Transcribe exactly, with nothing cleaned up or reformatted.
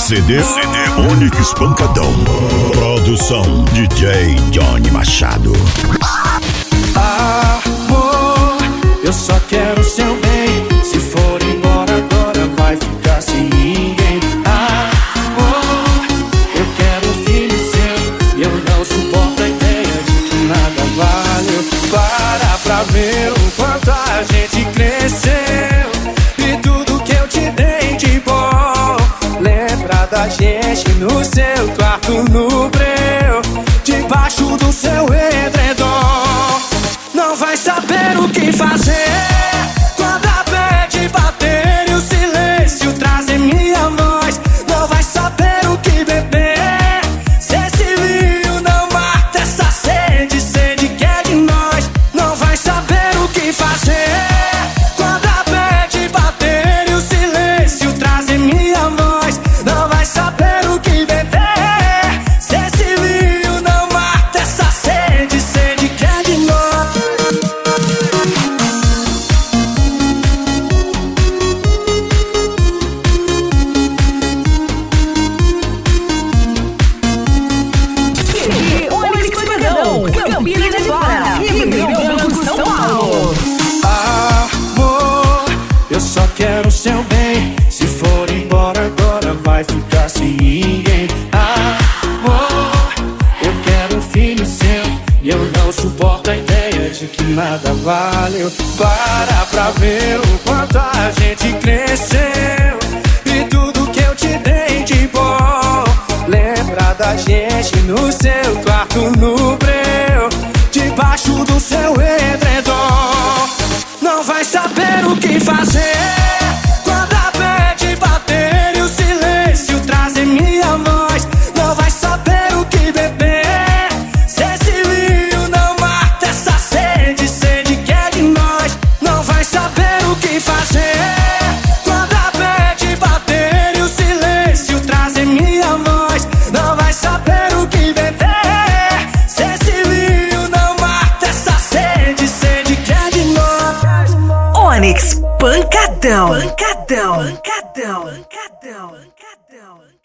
C D, C D Onix Pancadão. Produção D J Johnny Machado. Amor, eu só quero seu bem. Se for embora agora vai ficar sem ninguém. Amor, eu quero um filho seu e eu não suporto a ideia de que nada valeu. Para pra ver o quanto a gente cresceu e tudo que eu te dei de bom. Lembra da gente no seu quarto, no breu, debaixo do seu edredom. Não vai saber o que fazer quando a bad bater e o silêncio trazer minha voz. Não vai saber o que beber se esse vinho não mata essa sede, sede que é de nós. Não vai saber o que fazer quando a bad bater e o silêncio trazer minha voz. Não vai saber o que beber se esse vinho não mata essa sede, sede que é de nós. Campinas de Fora e Ribeirão Branco, São Paulo. Amor, eu só quero seu bem. Se for embora agora vai ficar sem ninguém. Amor, eu quero um filho seu e eu não suporto a ideia de que nada valeu. Para pra ver o quanto a gente cresceu e tudo que eu te dei de bom. Lembra da gente no seu quarto, no breu, debaixo do seu edredom. Não vai saber o que fazer quando a bad bater e o silêncio trazer minha voz. Não vai saber o que beber se esse vinho não mata essa sede, sede que é de nós. Não vai saber o que fazer quando a bad bater e o silêncio trazer minha voz. Não vai saber o que beber se esse vinho não mata essa sede, sede que é de nós. Onix Pancadão. Pancadão. Pancadão. Pancadão. Pancadão.